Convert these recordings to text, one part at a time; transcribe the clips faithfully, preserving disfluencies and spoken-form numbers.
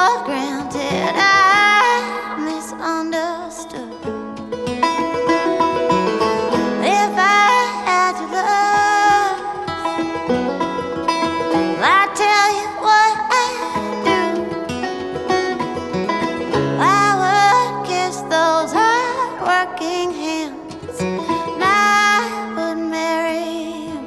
for granted. I misunderstood. If I had your love, well, I tell you what I'd do. I would kiss those hard-working hands, and I would marry you.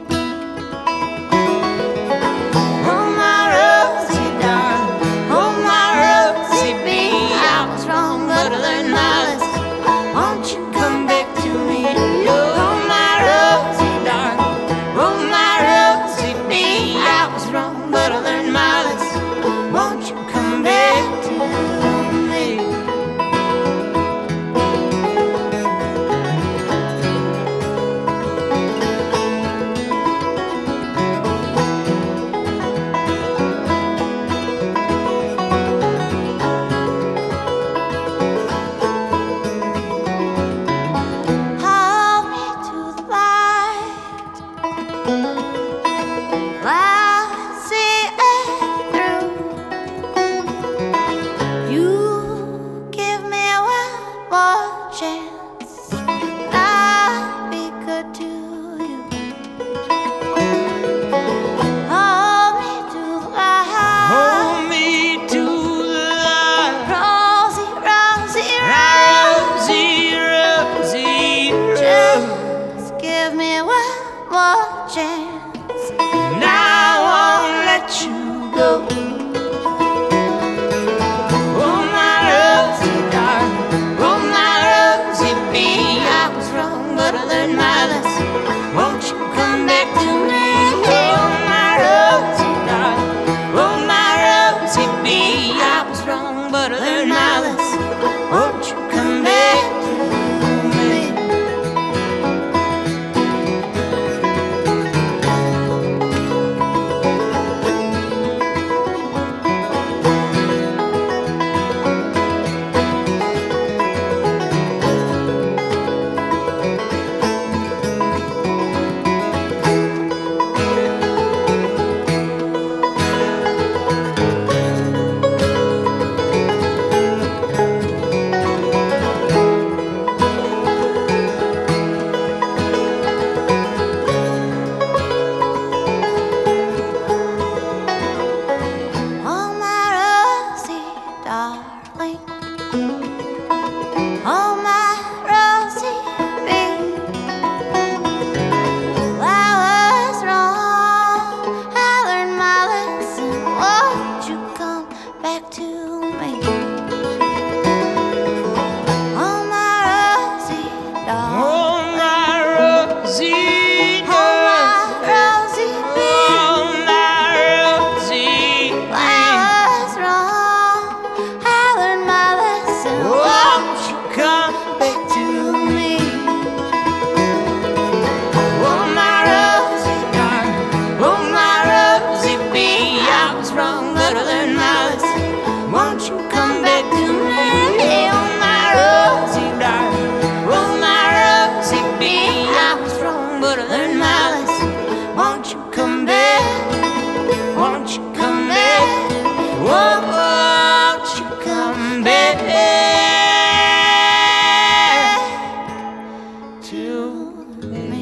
Oh, my Rosie, darling, oh, my Rosie bee, I was wrong, but I learned my lesson. Won't you come back to me? Oh, my Rosie, darling, oh, my Rosie bee, I was wrong, but I learned my lesson. Won't you come back to me? Hold me to the light, I'll see it through. You give me one more chance, and I'll be good to you. Hold me to the light, Hold me to the light, Rosie, Rosie, Rosie. Rosie, Rosie, Rosie. Just give me one more chance, And I won't let you go. Oh, my Rosie, darling, oh, my Rosie bee, I was wrong, but I learned my lesson. Won't you come back to me? Oh, my Rosie, darling, oh, my Rosie bee, I was wrong, but I learned my lesson. Won't you come back to me? oh, my Rosie, darling, oh, my Rosie bee. Well, I was wrong, I learned my lesson. Won't you come back to me? Oh, my Rosie, darling, Oh, my Rosie, oh, my Rosie bee. oh, my Rosie Well, I was wrong, I learned my lesson. Won't you come back to me? Oh, my Rosie, darling, oh, my Rosie bee, I was wrong, but I learned my lesson. Won't you come back to me? Oh, my Rosie, darling, oh, my Rosie bee, I was wrong, but I learned my lesson. Won't you come back? Won't you come back? Won't you come back to me?